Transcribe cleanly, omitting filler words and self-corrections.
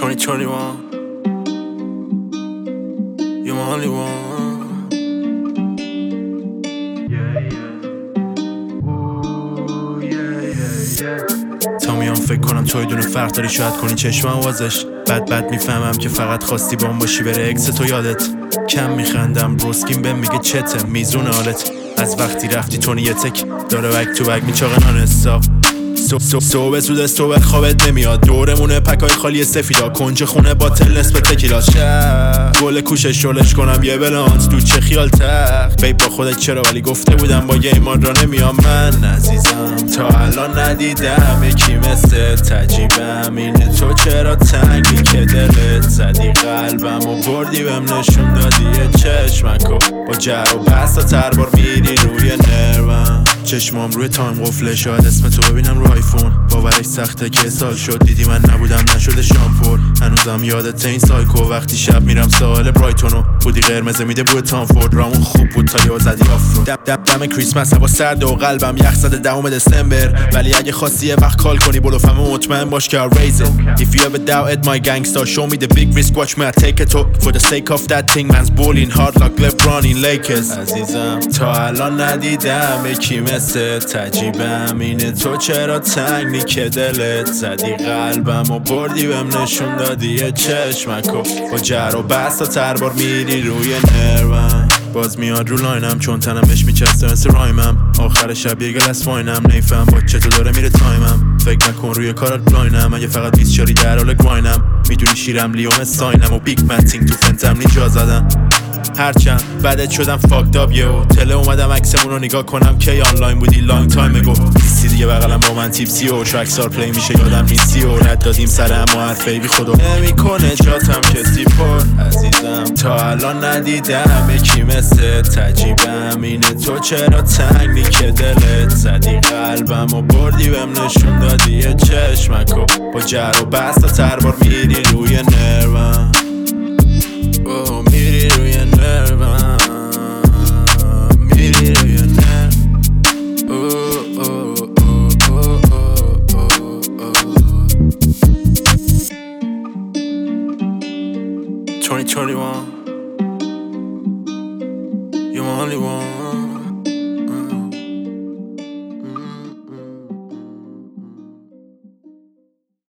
2021, you're my only one. تا میام فکر کنم توی دونه فرق داری شاید کنی چشمم وازش بد میفهمم که فقط خواستی بام باشی بره اکس تو یادت کم میخندم بروسکین بهم میگه چته میزون حالت از وقتی رفتی تو یه تک داره بک تو بک میچاقه نان حساب صبح زود صبح خوابت نمیاد دورمونه پکای خالی سفیدا کنج خونه باطل نسبت تکیلاش گل کوشش شلش کنم یه بلانس دو چه خیال تخت بی با خودت چرا ولی گفته بودم با گیمار را نمیام من عزیزم تا الان ندیدم یکی مثل تجیبم اینه تو چرا تنگی که دلت زدی قلبم و بردی بهم نشون دادی یه چشمکو با جر و بست و تربار میری روی نروم چشمام روی تایم قفله شاید اسم تو ببینم رو آیفون باورش سخته که سال شد دیدی من نبودم نشده شامپور هنوزم یادت این سایکو وقتی شب میرم ساحل برایتونو بودی قرمز میده بود تامفورد رامون خوب بود تا یه زدی آفرو دم کریسمس هوا سرد و قلبم یخ زده 10 دسامبر ولی اگه خواستی یه وقت کال کنی بلوفم مطمئن باش که raise it if you ever doubted my gangster show me the big risk watch me I take it for the sake of that thing man's balling hard like LeBron in Lakers عزیزم تا الان ندیدم یکی مثل تجیبم اینه تو چرا تنگی که دلت زدی قلبم و بردی بهم نشون دادی یه چشمکو با جر و بست و تربار میری روی نروم باز میاد رو لاینم چون تنم بهش میچسته مثل رایمم آخر شب یه گلس واینم نیفهم با چطور داره میره تایمم فکر نکن روی کارات بلاینم اگه فقط 20 شاری در حال گراینم میدونی شیرم لیوم ساینم و بیگ متینگ تو فنتم نجا زدم هرچند بعدت شدم فاکد آپ یو تله اومدم عکسمون رو نگاه کنم کی آنلاین بودی لانگ تایم اگو نیستی دیگه بغلم با من تیپسی و شاکسار پلی میشه یادم نیستی و رد دادیم سر اما حرفی بی خودو نمیکنه جاتم کسی پر عزیزم تا الان ندیدم یکی مثل تجیبم اینه تو چرا تنگی که دلت زدی قلبم و بردی بهم نشون دادی یه چشمکو با جر و بست و تربار میری روی نروم میری روی نروم میری روی نروم 2021, you're my only one.